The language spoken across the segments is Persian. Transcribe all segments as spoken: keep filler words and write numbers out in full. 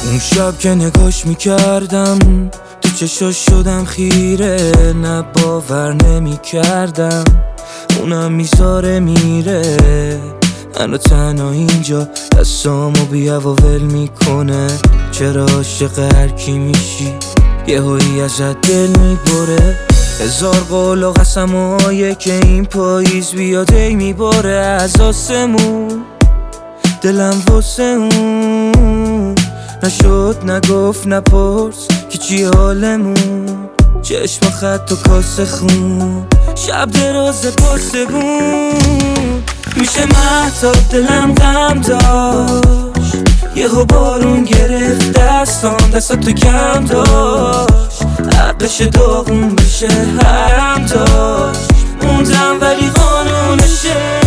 اون شب که نگاش میکردم تو چشاش شدم خیره، نه باور نمیکردم اونم میذاره میره، منو تنها اینجا دستامو بیا و ول میکنه. چرا عاشق هر کی میشی یه هایی ازت دل میبره؟ هزار قول و قسمایه که این پاییز بیاد ای میباره از آسمون، دلم واسه اون نشد نگفت نپرس که چی حالمون. چشم خط و کاسه خون شب دراز پاسبون، میشه مهتاب دلم غم داشت، یهو بارون گرفت دستام دستاتو کم داشت، عقلش داغون بشه هم داشت، موندم ولی قانونشه.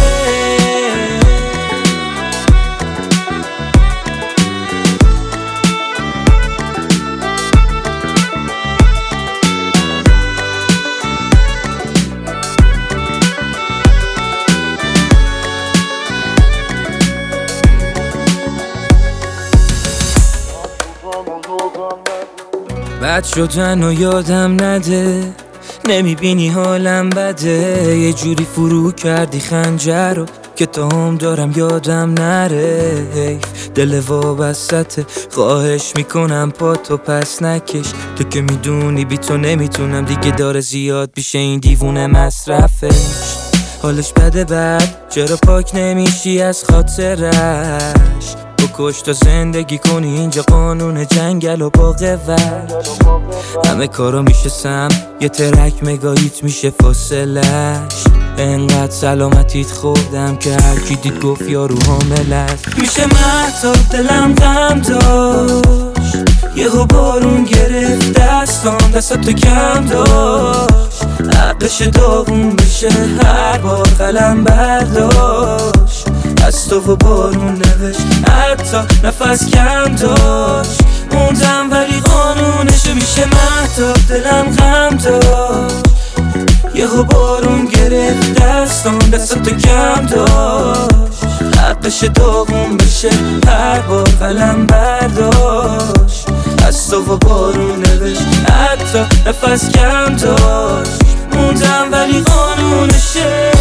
بد شدن و یادم نده، نمیبینی حالم بده، یه جوری فرو کردی خنجر رو که تا هم دارم یادم نره. حیف دل وابستته، خواهش میکنم پا تو پس نکش، تو که میدونی بی تو نمیتونم دیگه، داره زیاد بیشه این دیوونه مصرفش. حالش بده بد چرا پاک نمیشی از خاطرش، بکش تا زندگی کنی اینجا قانون جنگل و با قوت، همه کارا میشه سم یه ترک مگاییت میشه فاصلش. انقدر سلامتیت خوردم که هر کی دید گفت یارو حاملت. میشه مهتاب دلم غم داشت، یهو بارون گرفت دستام دستاتو کم داشت، عقلش داغون بشه هر بار قلم برداشت، از تو و بارون نوشت حتی نفس کم داشت، موندم ولی قانونشه. میشه مهتاب دلم غم داشت، یهو بارون گرفت دستام دستاتو کم داشت، عقلش داغون بشه هر بار قلم برداشت، از تو و بارون نوشت حتی نفس کم داشت، موندم ولی قانونشه.